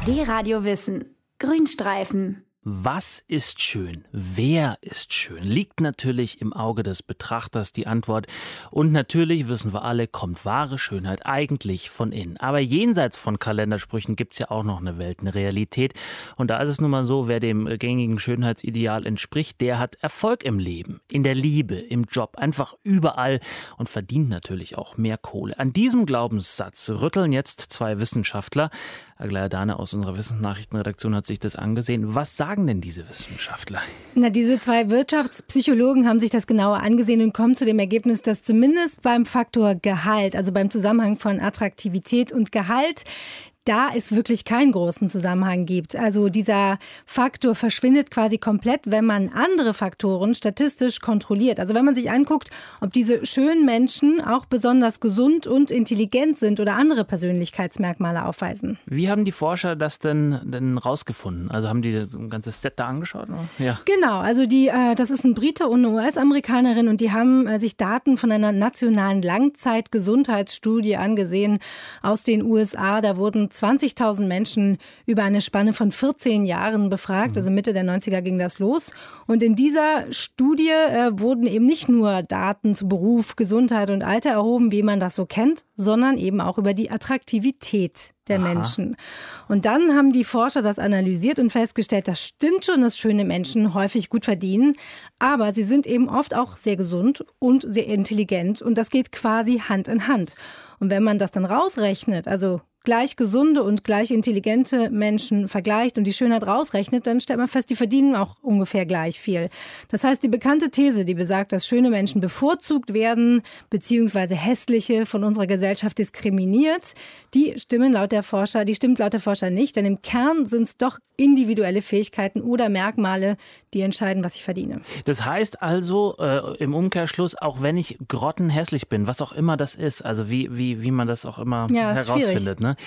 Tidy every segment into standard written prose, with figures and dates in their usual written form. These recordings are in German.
D-Radio Wissen. Grünstreifen. Was ist schön? Wer ist schön? Liegt natürlich im Auge des Betrachters die Antwort. Und natürlich, wissen wir alle, kommt wahre Schönheit eigentlich von innen. Aber jenseits von Kalendersprüchen gibt es ja auch noch eine Welt, eine Realität. Und da ist es nun mal so, wer dem gängigen Schönheitsideal entspricht, der hat Erfolg im Leben, in der Liebe, im Job, einfach überall und verdient natürlich auch mehr Kohle. An diesem Glaubenssatz rütteln jetzt zwei Wissenschaftler. Aglaya Dane aus unserer Wissensnachrichtenredaktion hat sich das angesehen. Was sagen denn diese Wissenschaftler? Diese zwei Wirtschaftspsychologen haben sich das genauer angesehen und kommen zu dem Ergebnis, dass zumindest beim Faktor Gehalt, also beim Zusammenhang von Attraktivität und Gehalt, da es wirklich keinen großen Zusammenhang gibt. Also dieser Faktor verschwindet quasi komplett, wenn man andere Faktoren statistisch kontrolliert. Also wenn man sich anguckt, ob diese schönen Menschen auch besonders gesund und intelligent sind oder andere Persönlichkeitsmerkmale aufweisen. Wie haben die Forscher das denn rausgefunden? Also haben die ein ganzes Set da angeschaut? Oder? Ja. Genau, also das ist ein Brite und eine US-Amerikanerin und die haben sich Daten von einer nationalen Langzeitgesundheitsstudie angesehen aus den USA. Da wurden 20.000 Menschen über eine Spanne von 14 Jahren befragt, also Mitte der 90er ging das los. Und in dieser Studie wurden eben nicht nur Daten zu Beruf, Gesundheit und Alter erhoben, wie man das so kennt, sondern eben auch über die Attraktivität der Menschen. Und dann haben die Forscher das analysiert und festgestellt, das stimmt schon, dass schöne Menschen häufig gut verdienen, aber sie sind eben oft auch sehr gesund und sehr intelligent und das geht quasi Hand in Hand. Und wenn man das dann rausrechnet, also gleich gesunde und gleich intelligente Menschen vergleicht und die Schönheit rausrechnet, dann stellt man fest, die verdienen auch ungefähr gleich viel. Das heißt, die bekannte These, die besagt, dass schöne Menschen bevorzugt werden, beziehungsweise hässliche von unserer Gesellschaft diskriminiert, die stimmt laut der Forscher nicht, denn im Kern sind es doch individuelle Fähigkeiten oder Merkmale, die entscheiden, was ich verdiene. Das heißt also im Umkehrschluss, auch wenn ich grottenhässlich bin, was auch immer das ist, also wie man das auch immer herausfindet, ne?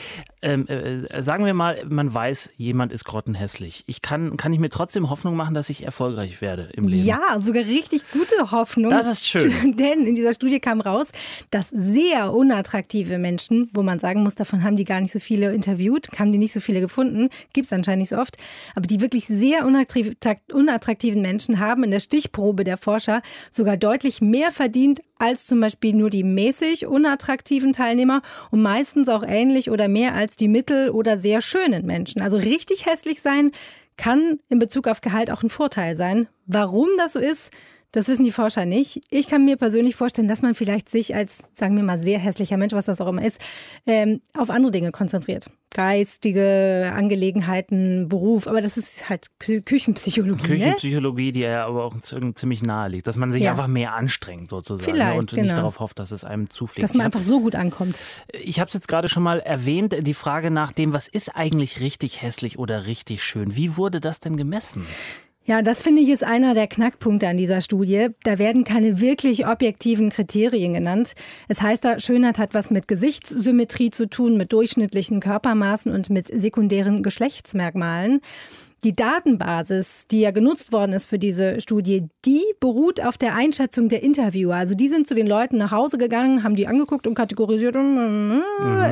Sagen wir mal, man weiß, jemand ist grottenhässlich. Kann ich mir trotzdem Hoffnung machen, dass ich erfolgreich werde im Leben? Ja, sogar richtig gute Hoffnung. Das ist schön. Denn in dieser Studie kam raus, dass sehr unattraktive Menschen, wo man sagen muss, davon haben die gar nicht so viele interviewt, haben die nicht so viele gefunden, gibt es anscheinend nicht so oft, aber die wirklich sehr unattraktiven Menschen haben in der Stichprobe der Forscher sogar deutlich mehr verdient als zum Beispiel nur die mäßig unattraktiven Teilnehmer und meistens auch ähnlich oder mehr als die mittel- oder sehr schönen Menschen. Also richtig hässlich sein kann in Bezug auf Gehalt auch ein Vorteil sein. Warum das so ist, das wissen die Forscher nicht. Ich kann mir persönlich vorstellen, dass man vielleicht sich als, sagen wir mal, sehr hässlicher Mensch, was das auch immer ist, auf andere Dinge konzentriert. Geistige Angelegenheiten, Beruf, aber das ist halt Küchenpsychologie. Küchenpsychologie, die ja aber auch ziemlich nahe liegt, dass man sich einfach mehr anstrengt sozusagen vielleicht, und nicht darauf hofft, dass es einem zufliegt. Dass man einfach so gut ankommt. Ich habe es jetzt gerade schon mal erwähnt, die Frage nach dem, was ist eigentlich richtig hässlich oder richtig schön? Wie wurde das denn gemessen? Ja, das finde ich ist einer der Knackpunkte an dieser Studie. Da werden keine wirklich objektiven Kriterien genannt. Es heißt da, Schönheit hat was mit Gesichtssymmetrie zu tun, mit durchschnittlichen Körpermaßen und mit sekundären Geschlechtsmerkmalen. Die Datenbasis, die ja genutzt worden ist für diese Studie, die beruht auf der Einschätzung der Interviewer. Also die sind zu den Leuten nach Hause gegangen, haben die angeguckt und kategorisiert, sagen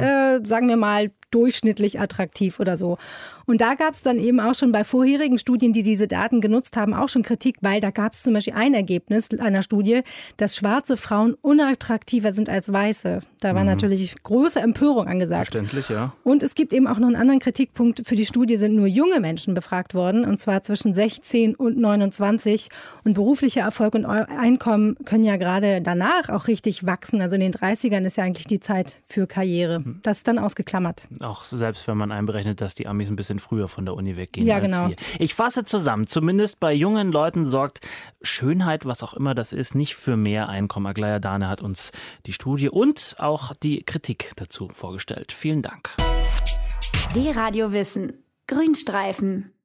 wir mal, durchschnittlich attraktiv oder so. Und da gab es dann eben auch schon bei vorherigen Studien, die diese Daten genutzt haben, auch schon Kritik, weil da gab es zum Beispiel ein Ergebnis einer Studie, dass schwarze Frauen unattraktiver sind als weiße. Da war natürlich große Empörung angesagt. Verständlich, ja. Und es gibt eben auch noch einen anderen Kritikpunkt. Für die Studie sind nur junge Menschen befragt worden, und zwar zwischen 16 und 29. Und beruflicher Erfolg und Einkommen können ja gerade danach auch richtig wachsen. Also in den 30ern ist ja eigentlich die Zeit für Karriere. Das ist dann ausgeklammert. Auch selbst wenn man einberechnet, dass die Amis ein bisschen früher von der Uni weggehen als wir. Ich fasse zusammen, zumindest bei jungen Leuten sorgt Schönheit, was auch immer das ist, nicht für mehr Einkommen. Aglaya Dane hat uns die Studie und auch die Kritik dazu vorgestellt. Vielen Dank. D-Radio Wissen. Grünstreifen.